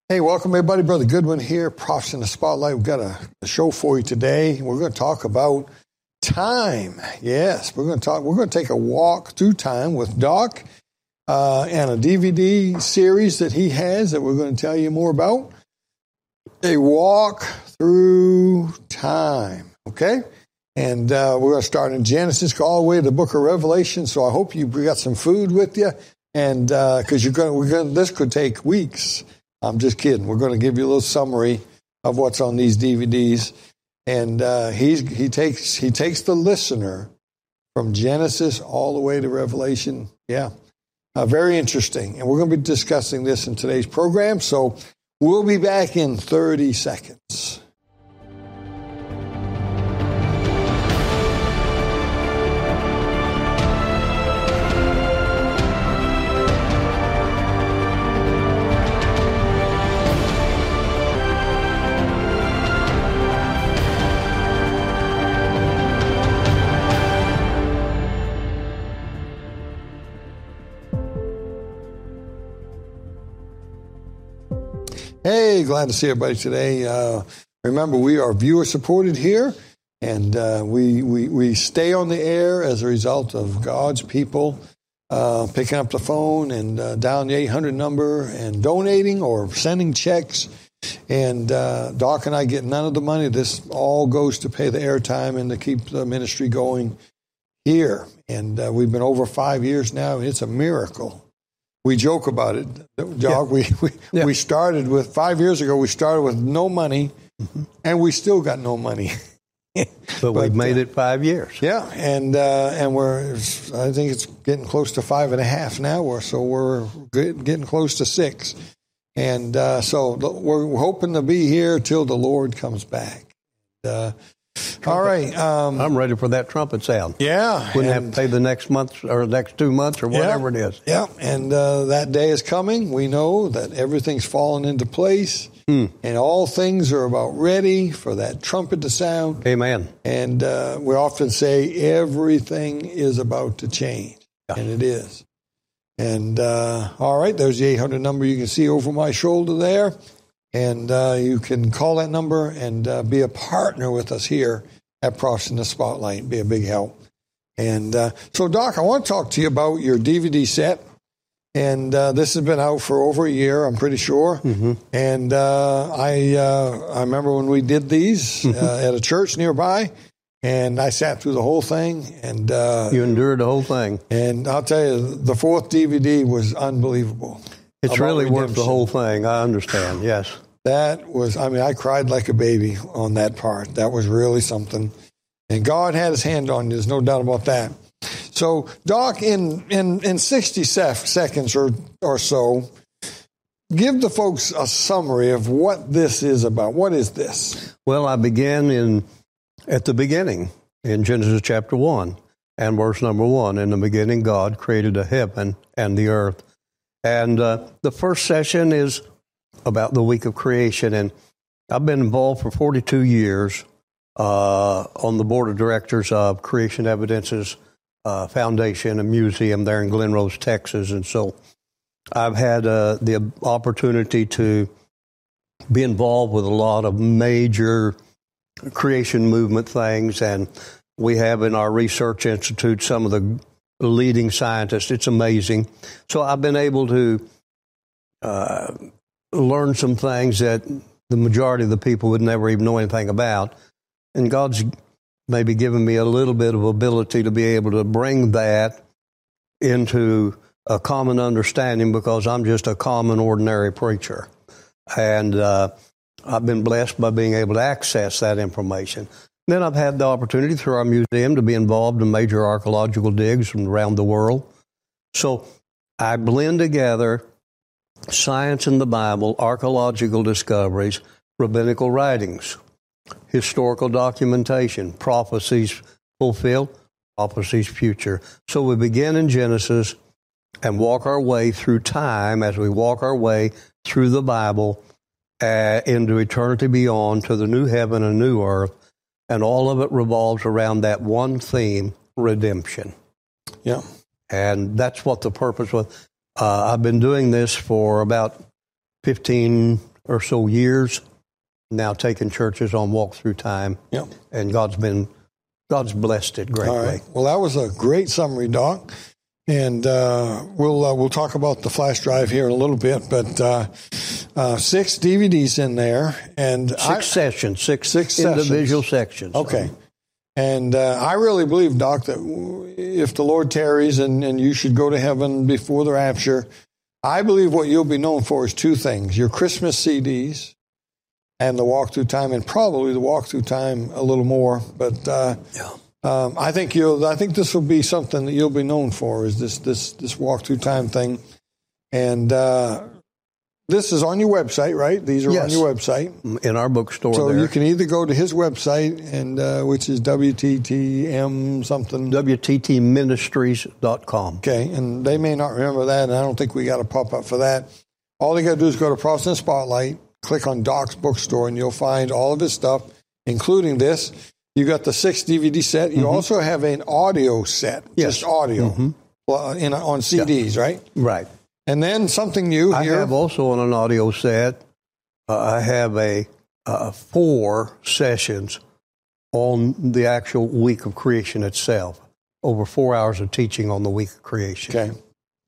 Hey, welcome everybody. Brother Goodwin here, Prophets in the Spotlight. We've got a show for you today. We're going to talk about time. Yes, we're going to take a walk through time with Doc and a DVD series that he has that we're going to tell you more about. A walk through time. Okay? And we're going to start in Genesis, go all the way to the book of Revelation. So I hope you got some food with you, and because this could take weeks. I'm just kidding. We're going to give you a little summary of what's on these DVDs, and he takes the listener from Genesis all the way to Revelation. Yeah, very interesting. And we're going to be discussing this in today's program. So we'll be back in 30 seconds. Hey, glad to see everybody today. Remember, we are viewer-supported here, and we stay on the air as a result of God's people picking up the phone and dialing the 800 number and donating or sending checks. And Doc and I get none of the money. This all goes to pay the airtime and to keep the ministry going here. And we've been over 5 years now, and it's a miracle. We joke about it, Doc. Yeah. We started with 5 years ago. We started with no money, and we still got no money. but we've made it 5 years. Yeah, and I think it's getting close to 5.5 now, so we're getting close to 6, and so we're hoping to be here till the Lord comes back. All right. I'm ready for that trumpet sound. Yeah. Wouldn't have to pay the next month or next 2 months or whatever it is. Yeah. And that day is coming. We know that everything's fallen into place and all things are about ready for that trumpet to sound. Amen. And we often say everything is about to change. Yeah. And it is. And all right, there's the 800 number you can see over my shoulder there. And you can call that number and be a partner with us here at Prophets in the Spotlight. Be a big help. And so, Doc, I want to talk to you about your DVD set. And this has been out for over a year, I'm pretty sure. Mm-hmm. And I remember when we did these at a church nearby, and I sat through the whole thing. And you endured the whole thing. And I'll tell you, the fourth DVD was unbelievable. It's really worth the whole thing. I understand, yes. That was, I cried like a baby on that part. That was really something. And God had his hand on you. There's no doubt about that. So, Doc, in 60 seconds or so, give the folks a summary of what this is about. What is this? Well, I began at the beginning in Genesis chapter 1 and verse number 1. In the beginning, God created the heaven and the earth. And the first session is about the week of creation. And I've been involved for 42 years on the board of directors of Creation Evidences Foundation, a museum there in Glen Rose, Texas. And so I've had the opportunity to be involved with a lot of major creation movement things. And we have in our research institute some of the leading scientists. It's amazing. So I've been able to learn some things that the majority of the people would never even know anything about. And God's maybe given me a little bit of ability to be able to bring that into a common understanding because I'm just a common, ordinary preacher. And I've been blessed by being able to access that information. Then I've had the opportunity through our museum to be involved in major archaeological digs from around the world. So I blend together science and the Bible, archaeological discoveries, rabbinical writings, historical documentation, prophecies fulfilled, prophecies future. So we begin in Genesis and walk our way through time as we walk our way through the Bible into eternity beyond to the new heaven and new earth. And all of it revolves around that one theme, redemption. Yeah. And that's what the purpose was. I've been doing this for about 15 or so years now taking churches on Walk Through Time. Yep. And God's blessed it greatly. All right. Well, that was a great summary, Doc. And we'll talk about the flash drive here in a little bit, but 6 DVDs in there, and six sessions. individual sections. Okay. And I really believe, Doc, that if the Lord tarries and you should go to heaven before the rapture, I believe what you'll be known for is 2 things: your Christmas CDs and the Walk Through Time, and probably the Walk Through Time a little more. But I think this will be something that you'll be known for, is this Walk Through Time thing. And this is on your website, right? These are on your website. In our bookstore. So there. you can either go to his website, and which is WTTM something. WTTministries.com. Okay, and they may not remember that, and I don't think we got a pop-up for that. All they got to do is go to Protestant Spotlight, click on Doc's Bookstore, and you'll find all of his stuff, including this. You got the 6 DVD set. You also have an audio set, just audio, on CDs, right? Right. And then something new here. I have also on an audio set, I have 4 sessions on the actual week of creation itself. Over 4 hours of teaching on the week of creation. Okay.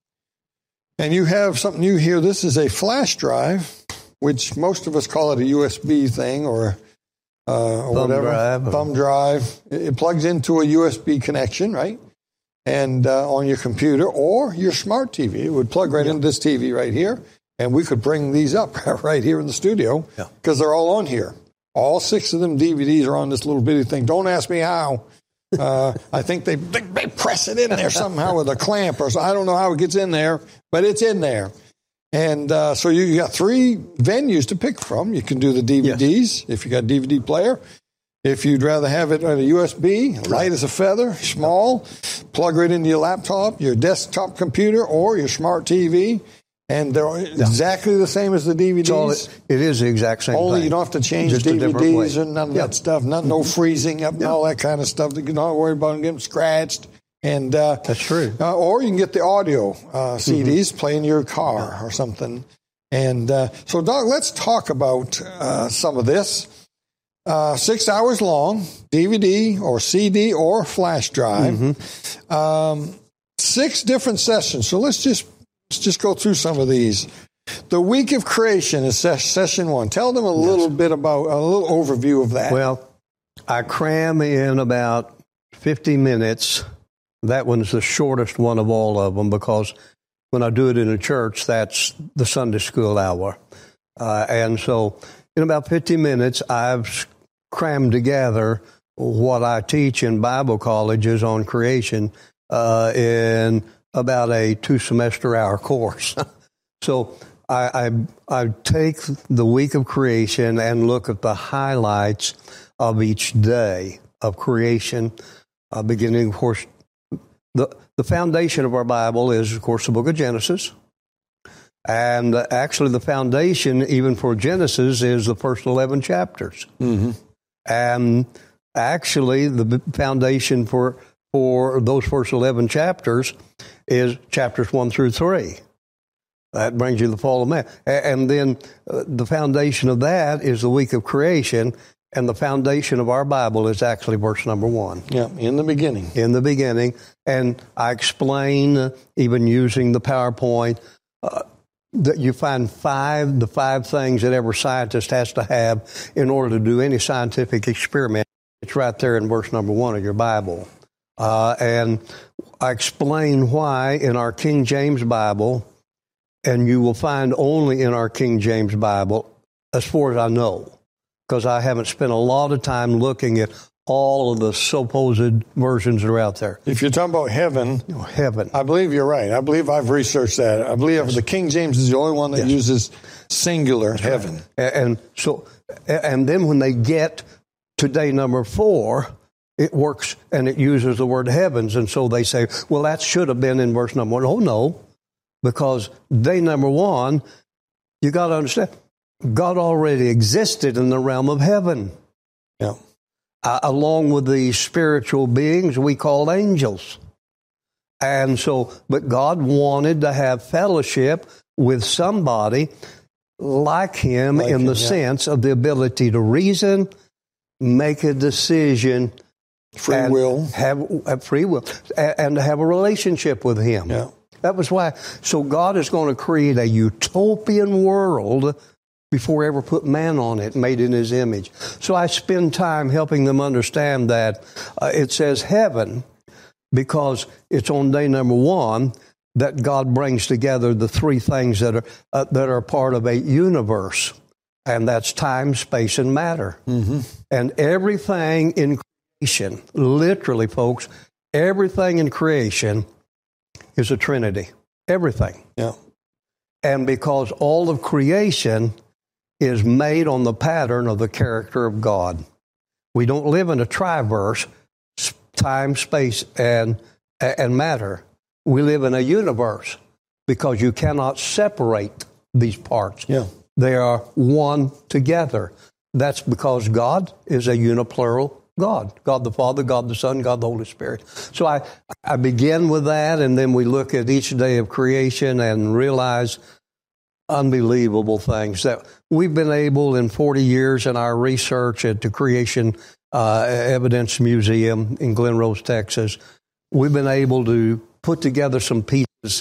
And you have something new here. This is a flash drive, which most of us call it a USB thing or whatever. Thumb drive. It plugs into a USB connection, right? And on your computer or your smart TV. It would plug right into this TV right here. And we could bring these up right here in the studio because they're all on here. All 6 of them DVDs are on this little bitty thing. Don't ask me how. I think they press it in there somehow with a clamp or so. I don't know how it gets in there, but it's in there. And so you got 3 venues to pick from. You can do the DVDs if you got a DVD player. If you'd rather have it on a USB, light as a feather, small, plug right into your laptop, your desktop computer, or your smart TV. And they're exactly the same as the DVDs. It is the exact same Only thing. you don't have to change DVDs and none of that stuff. No freezing up and all that kind of stuff. You don't worry about them getting scratched. And that's true. Or you can get the audio CDs, play in your car or something. And so, Doc, let's talk about some of this. 6 hours long, DVD or CD or flash drive. 6 different sessions. So let's just go through some of these. The week of creation is session 1. Tell them a little bit about a little overview of that. Well, I cram in about 50 minutes. That one's the shortest one of all of them because when I do it in a church, that's the Sunday school hour. And so in about 50 minutes, I've crammed together what I teach in Bible colleges on creation in about a 2-semester hour course. So I take the week of creation and look at the highlights of each day of creation, beginning, of course, the foundation of our Bible is, of course, the book of Genesis. And actually the foundation, even for Genesis, is the first 11 chapters. And actually the foundation for those first 11 chapters is chapters 1 through 3. That brings you the fall of man. And then the foundation of that is the week of creation, and the foundation of our Bible is actually verse number 1. Yeah, in the beginning. In the beginning. And I explain, even using the PowerPoint, that you find the 5 things that every scientist has to have in order to do any scientific experiment. It's right there in verse number 1 of your Bible. And I explain why in our King James Bible, and you will find only in our King James Bible, as far as I know, because I haven't spent a lot of time looking at all of the supposed versions that are out there. If you're talking about heaven, I believe you're right. I believe I've researched that. I believe the King James is the only one that uses singular heaven. And then when they get to day number 4, it works and it uses the word heavens. And so they say, well, that should have been in verse number 1. Oh, no, because day number 1, you got to understand, God already existed in the realm of heaven. Yeah. Along with the spiritual beings we call angels. And so, but God wanted to have fellowship with somebody like him in the sense of the ability to reason, make a decision, free will, have free will, and to have a relationship with him. Yeah. That was why. So God is going to create a utopian world before he ever put man on it, made in his image. So I spend time helping them understand that it says heaven because it's on day number one that God brings together the three things that are part of a universe, and that's time, space, and matter. Mm-hmm. And everything in creation, literally, folks, everything in creation is a trinity. Everything. Yeah. And because all of creation is made on the pattern of the character of God. We don't live in a triverse, time, space, and matter. We live in a universe because you cannot separate these parts. Yeah. They are one together. That's because God is a uniplural God. God the Father, God the Son, God the Holy Spirit. So I begin with that, and then we look at each day of creation and realize unbelievable things that we've been able in 40 years in our research at the Creation Evidence Museum in Glen Rose, Texas. We've been able to put together some pieces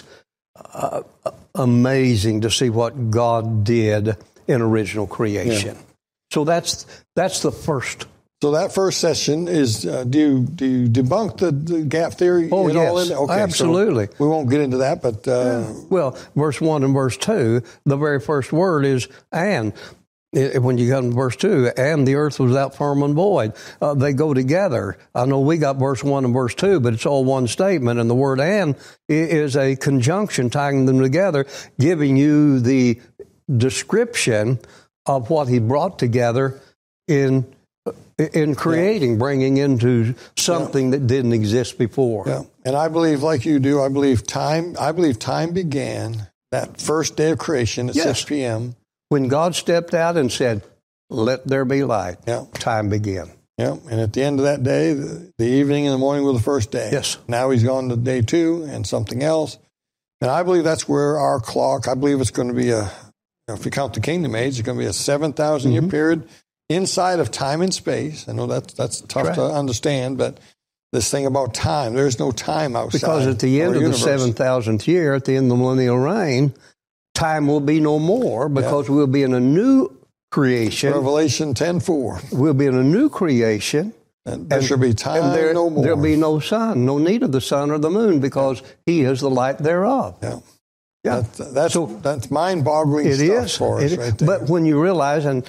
amazing to see what God did in original creation. Yeah. So that's the first. So that first session is, do you debunk the gap theory? Oh, yes. All in? Okay, absolutely. So we won't get into that, but... Well, verse 1 and verse 2, the very first word is and. When you come to verse 2, and the earth was without form and void. They go together. I know we got verse 1 and verse 2, but it's all one statement, and the word and is a conjunction tying them together, giving you the description of what he brought together in creating, bringing into something that didn't exist before. Yeah. And I believe, like you do, I believe time began that first day of creation at 6 p.m. When God stepped out and said, let there be light, yeah. Time began. Yeah. And at the end of that day, the evening and the morning were the first day. Yes. Now he's gone to day 2 and something else. And I believe that's where our clock, I believe it's going to be if you count the kingdom age, it's going to be a 7,000 year period inside of time and space. I know that's tough to understand, but this thing about time, there's no time outside. Because at the end of the 7,000th year, at the end of the millennial reign, time will be no more because we'll be in a new creation. Revelation 10:4. We'll be in a new creation. And there shall be time no more. There'll be no sun, no need of the sun or the moon because he is the light thereof. Yeah. Yeah. That's mind-boggling stuff for us right there. But when you realize, and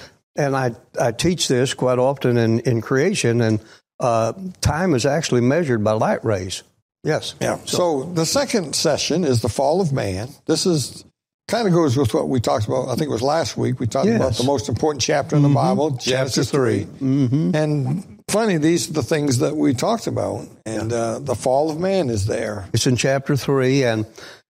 I teach this quite often in creation, and time is actually measured by light rays. Yes. Yeah. So the second session is the fall of man. This is kind of goes with what we talked about. I think it was last week. We talked about the most important chapter in the Bible, Genesis 3. Mm-hmm. And funny, these are the things that we talked about. And the fall of man is there. It's in chapter 3. And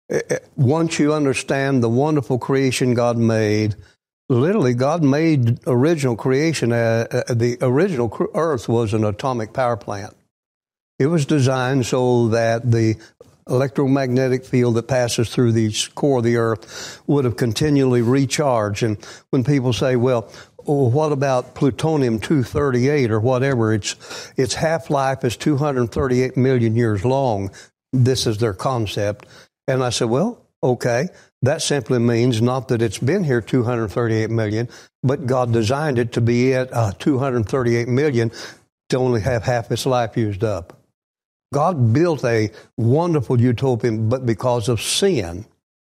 once you understand the wonderful creation God made, literally God made original creation. The original earth was an atomic power plant. It was designed so that the electromagnetic field that passes through the core of the earth would have continually recharged. And when people say, well, what about plutonium-238 or whatever? Its half-life is 238 million years long. This is their concept. And I said, well, okay, that simply means not that it's been here 238 million, but God designed it to be at 238 million to only have half its life used up. God built a wonderful utopian, but because of sin.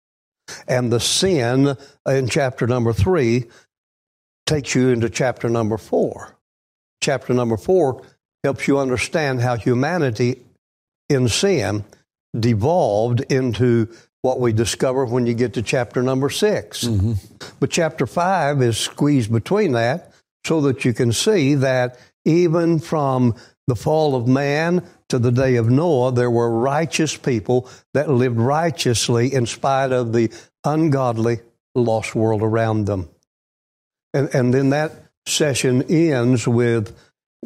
And the sin in chapter number 3 takes you into chapter number 4. Chapter number 4 helps you understand how humanity in sin devolved into what we discover when you get to chapter number 6. Mm-hmm. But chapter 5 is squeezed between that so that you can see that even from the fall of man to the day of Noah, there were righteous people that lived righteously in spite of the ungodly, lost world around them. And then that session ends with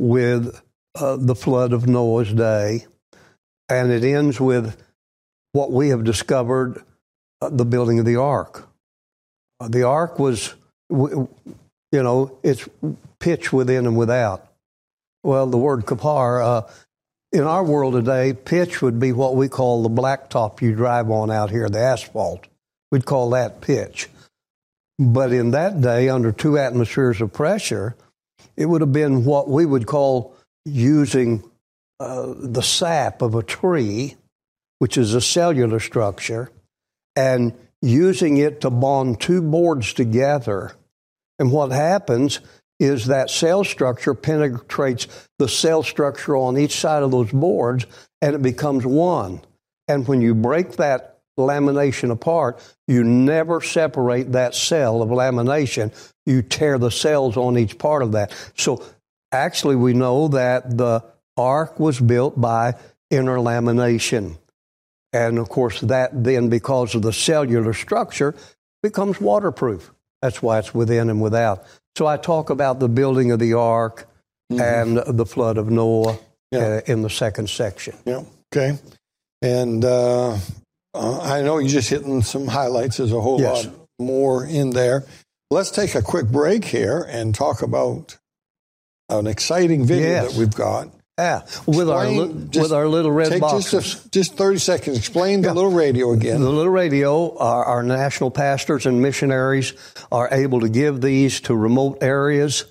the flood of Noah's day, and it ends with what we have discovered, the building of the ark. The ark was it's pitch within and without. Well, the word kapar, in our world today, pitch would be what we call the blacktop you drive on out here, the asphalt. We'd call that pitch. But in that day, under 2 atmospheres of pressure, it would have been what we would call using the sap of a tree, which is a cellular structure, and using it to bond 2 boards together. And what happens is that cell structure penetrates the cell structure on each side of those boards, and it becomes one. And when you break that lamination apart, you never separate that cell of lamination. You tear the cells on each part of that. So actually we know that the ark was built by interlamination. And of course that then, because of the cellular structure, becomes waterproof. That's why it's within and without. So I talk about the building of the ark and the flood of Noah in the second section. Yeah, okay. And I know you're just hitting some highlights. There's a whole lot more in there. Let's take a quick break here and talk about an exciting video that we've got. Yeah, with our little red boxes. Just 30 seconds. Explain the little radio again. The little radio, our national pastors and missionaries are able to give these to remote areas,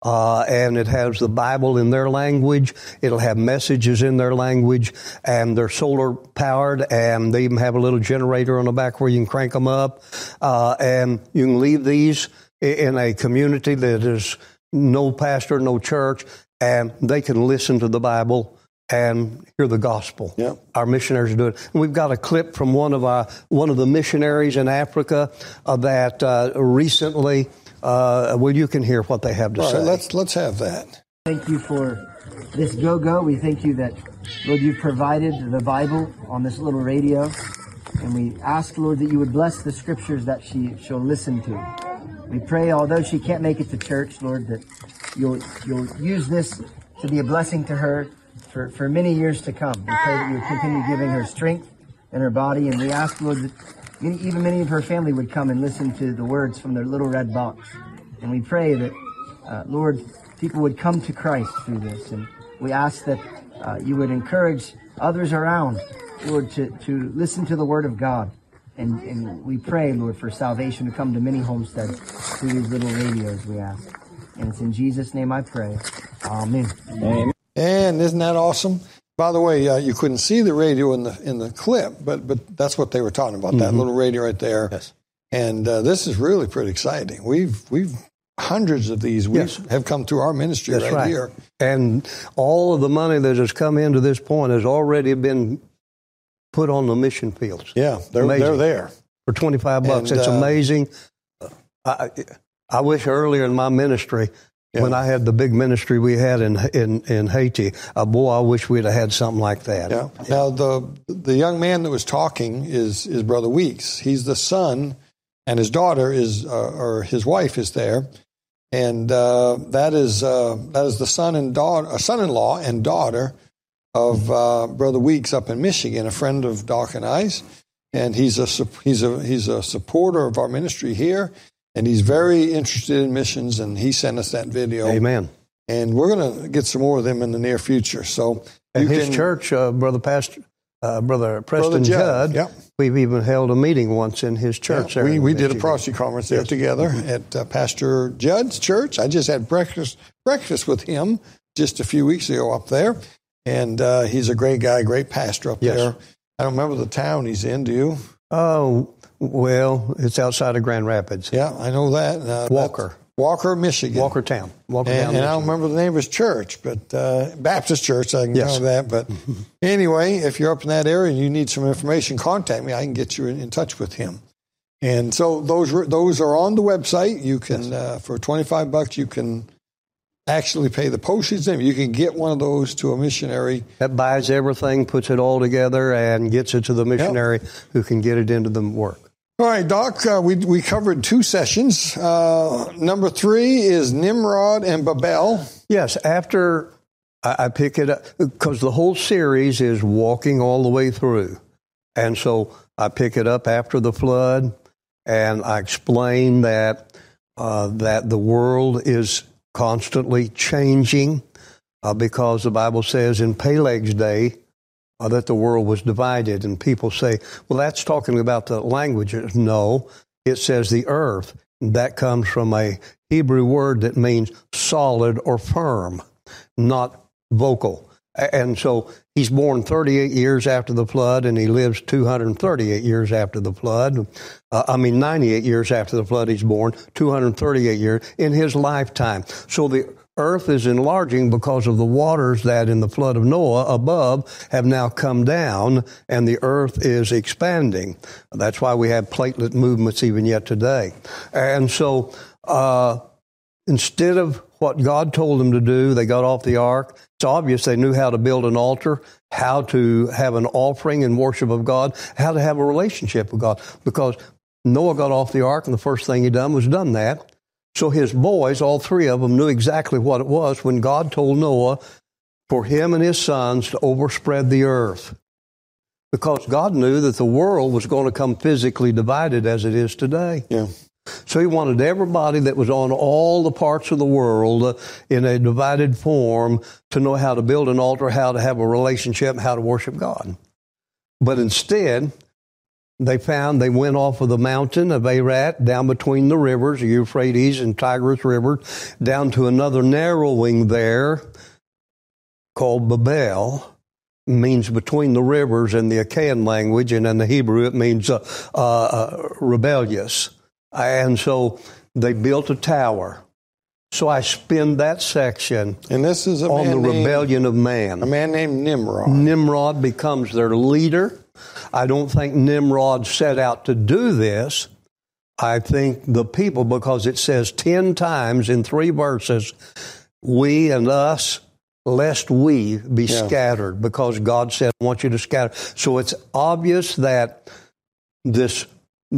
and it has the Bible in their language. It'll have messages in their language, and they're solar powered, and they even have a little generator on the back where you can crank them up, and you can leave these in a community that is no pastor, no church, and they can listen to the Bible and hear the gospel. Yeah. Our missionaries do it. And we've got a clip from one of the missionaries in Africa that recently. You can hear what they have to say. Let's have that. Thank you for this go-go. We thank you that, Lord, you've provided the Bible on this little radio. And we ask, Lord, that you would bless the scriptures that she'll listen to. We pray, although she can't make it to church, Lord, that you'll use this to be a blessing to her for many years to come. We pray that you would continue giving her strength in her body. And we ask, Lord, that even many of her family would come and listen to the words from their little red box. And we pray that, Lord, people would come to Christ through this. And we ask that you would encourage others around, Lord, to listen to the word of God. And we pray, Lord, for salvation to come to many homesteads through these little radios, we ask. And it's in Jesus' name I pray. Amen. Amen. And isn't that awesome? By the way, you couldn't see the radio in the clip, but that's what they were talking about, that little radio right there. Yes. And this is really pretty exciting. We've hundreds of these have come through our ministry right here. And all of the money that has come into this point has already been put on the mission fields. Yeah, they're there. For $25. It's amazing. I wish earlier in my ministry, when I had the big ministry we had in Haiti, boy, I wish we'd have had something like that. Yeah. Now, the young man that was talking is Brother Weeks. He's the son, and his daughter or his wife is there. And that is the son-in-law and daughter of Brother Weeks up in Michigan, a friend of Doc and I's, and he's a supporter of our ministry here, and he's very interested in missions, and he sent us that video. Amen. And we're going to get some more of them in the near future. So, and his church, Brother Preston Judd, we've even held a meeting once in his church. Yeah, we did a prophecy conference there together at Pastor Judd's church. I just had breakfast with him just a few weeks ago up there. And he's a great guy, great pastor up there. I don't remember the town he's in, do you? Oh, well, it's outside of Grand Rapids. Yeah, I know that. Walker, Michigan. Walkertown. And I don't remember the name of his church, but Baptist Church, I can know that. But anyway, if you're up in that area and you need some information, contact me. I can get you in touch with him. And so those are on the website. You can, for $25, you can actually pay the postage. You can get one of those to a missionary. That buys everything, puts it all together, and gets it to the missionary who can get it into the work. All right, Doc, we covered 2 sessions. Number 3 is Nimrod and Babel. Yes, after I pick it up, because the whole series is walking all the way through. And so I pick it up after the flood, and I explain that that the world is constantly changing because the Bible says in Peleg's day that the world was divided. And people say, well, that's talking about the languages. No, it says the earth. That comes from a Hebrew word that means solid or firm, not vocal. And so he's born 38 years after the flood, and he lives 238 years after the flood. 98 years after the flood he's born, 238 years in his lifetime. So the earth is enlarging because of the waters that in the flood of Noah above have now come down, and the earth is expanding. That's why we have platelet movements even yet today. And so instead of what God told them to do, they got off the ark. It's obvious they knew how to build an altar, how to have an offering and worship of God, how to have a relationship with God. Because Noah got off the ark, and the first thing he done was done that. So his boys, all three of them, knew exactly what it was when God told Noah for him and his sons to overspread the earth. Because God knew that the world was going to come physically divided as it is today. Yeah. So he wanted everybody that was on all the parts of the world in a divided form to know how to build an altar, how to have a relationship, how to worship God. But instead, they went off of the mountain of Ararat, down between the rivers, the Euphrates and Tigris River, down to another narrowing there called Babel. It means between the rivers in the Achaean language, and in the Hebrew it means rebellious. And so they built a tower. So I spend that section And this is on the rebellion of man. A man named Nimrod. Nimrod becomes their leader. I don't think Nimrod set out to do this. I think the people, because it says 10 times in 3 verses, we and us, lest we be scattered, because God said, I want you to scatter. So it's obvious that this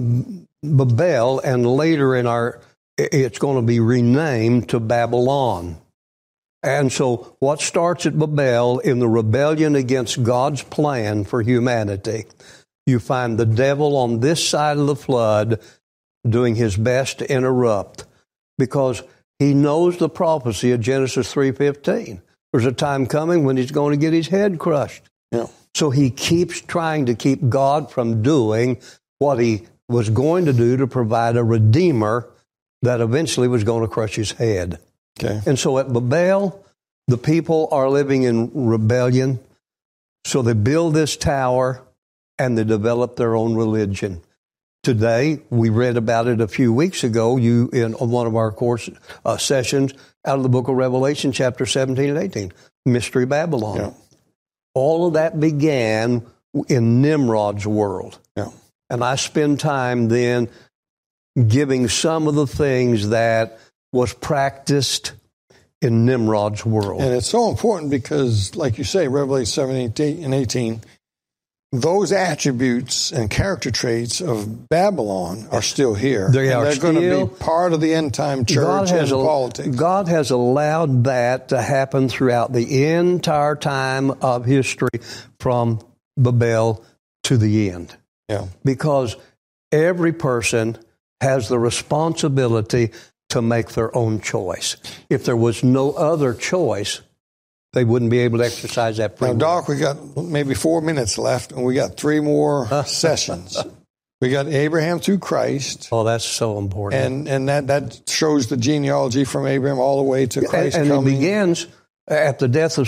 Babel, and later it's going to be renamed to Babylon. And so what starts at Babel in the rebellion against God's plan for humanity, you find the devil on this side of the flood doing his best to interrupt, because he knows the prophecy of Genesis 3:15. There's a time coming when he's going to get his head crushed. Yeah. So he keeps trying to keep God from doing what he was going to do to provide a redeemer that eventually was going to crush his head. Okay. And so at Babel, the people are living in rebellion. So they build this tower and they develop their own religion. Today, we read about it a few weeks ago, in one of our course sessions out of the book of Revelation, chapter 17 and 18, Mystery Babylon. Yeah. All of that began in Nimrod's world. Yeah. And I spend time then giving some of the things that was practiced in Nimrod's world. And it's so important because, like you say, Revelation 17 and 18, those attributes and character traits of Babylon are still here. They're going to be part of the end-time church and politics. God has allowed that to happen throughout the entire time of history from Babel to the end. Yeah. Because every person has the responsibility to make their own choice. If there was no other choice, they wouldn't be able to exercise that free will. Now, Doc, we got maybe 4 minutes left, and we got 3 more sessions. We got Abraham through Christ. Oh, that's so important. And that shows the genealogy from Abraham all the way to Christ and coming. it begins at the death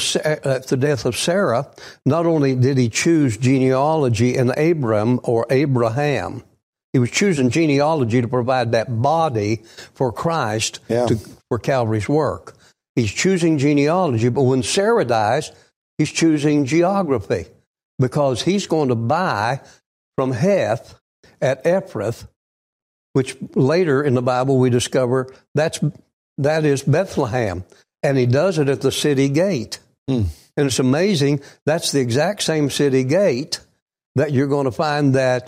of Sarah. Not only did he choose genealogy in Abram or Abraham, he was choosing genealogy to provide that body for Christ for Calvary's work. He's choosing genealogy, but when Sarah dies, he's choosing geography, because he's going to buy from Heth at Ephrath, which later in the Bible we discover that is Bethlehem. And he does it at the city gate. And it's amazing, that's the exact same city gate that you're going to find that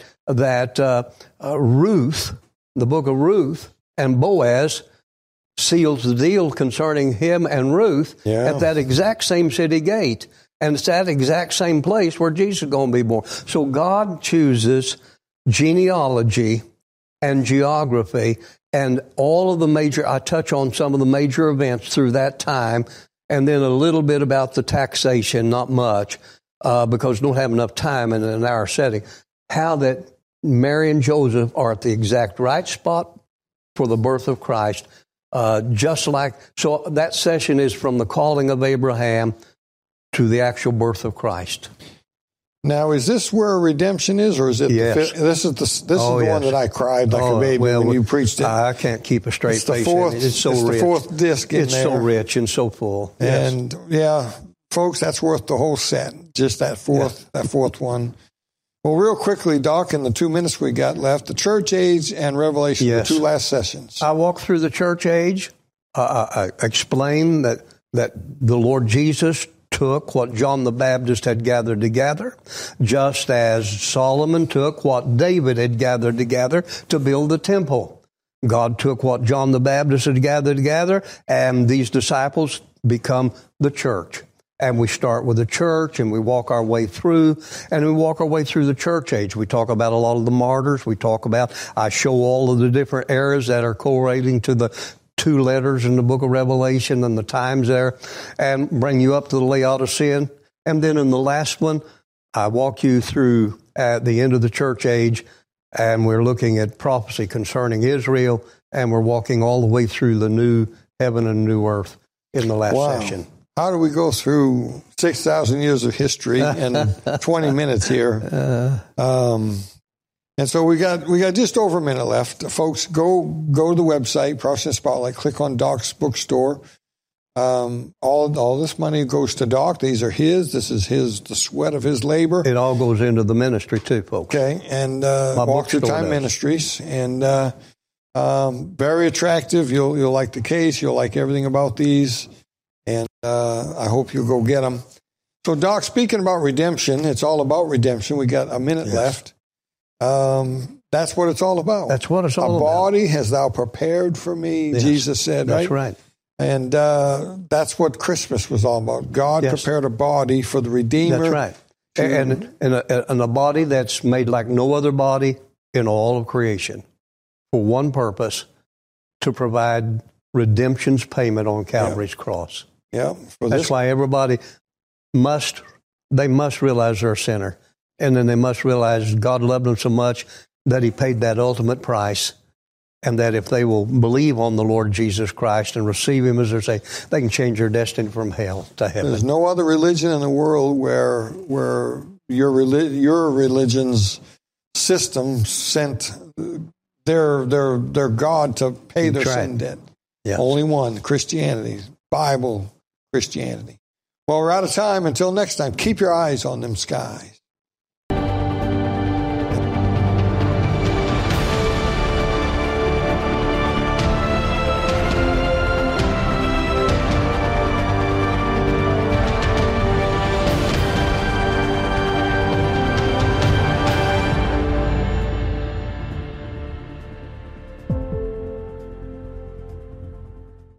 Ruth, the book of Ruth, and Boaz seals the deal concerning him and Ruth at that exact same city gate. And it's that exact same place where Jesus is going to be born. So God chooses genealogy and geography And all of the major, I touch on some of the major events through that time, and then a little bit about the taxation, not much, because we don't have enough time in an hour setting. How that Mary and Joseph are at the exact right spot for the birth of Christ, just like, so that session is from the calling of Abraham to the actual birth of Christ. Now, is this where redemption is, or is it? Yes. This is the one that I cried like a baby when you preached it. I can't keep a straight face. It's so rich. The fourth disc in it's there. So rich and so full. And yeah, folks, that's worth the whole set. Just that fourth one. Well, real quickly, Doc, in the 2 minutes we got left, the church age and Revelation, the two last sessions. I walked through the church age. I explained that the Lord Jesus took what John the Baptist had gathered together, just as Solomon took what David had gathered together to build the temple. God took what John the Baptist had gathered together, and these disciples become the church. And we start with the church, and we walk our way through, the church age. We talk about a lot of the martyrs. I show all of the different eras that are correlating to the 2 letters in the book of Revelation and the times there, and bring you up to the Laodicean. And then in the last one, I walk you through at the end of the church age, and we're looking at prophecy concerning Israel, and we're walking all the way through the new heaven and new earth in the last session. How do we go through 6,000 years of history in 20 minutes here? And so we got just over a minute left. Folks, go to the website, Protestant Spotlight, click on Doc's bookstore. All this money goes to Doc. These are his. This is the sweat of his labor. It all goes into the ministry too, folks. Okay, and Walk Through Time Ministries, and very attractive. You'll like the case. You'll like everything about these, and I hope you'll go get them. So, Doc, speaking about redemption, it's all about redemption. We got a minute left. That's what it's all about. That's what it's all about. A body hast thou prepared for me, Jesus said, right? That's right. And that's what Christmas was all about. God prepared a body for the Redeemer. That's right. And a body that's made like no other body in all of creation for one purpose, to provide redemption's payment on Calvary's cross. Yeah. That's why everybody must realize they're a sinner. And then they must realize God loved them so much that He paid that ultimate price, and that if they will believe on the Lord Jesus Christ and receive Him as their Savior, they can change their destiny from hell to heaven. There's no other religion in the world where your religion's system sent their God to pay their sin debt. Yes. Only one, Christianity, Bible Christianity. Well, we're out of time. Until next time, keep your eyes on them skies.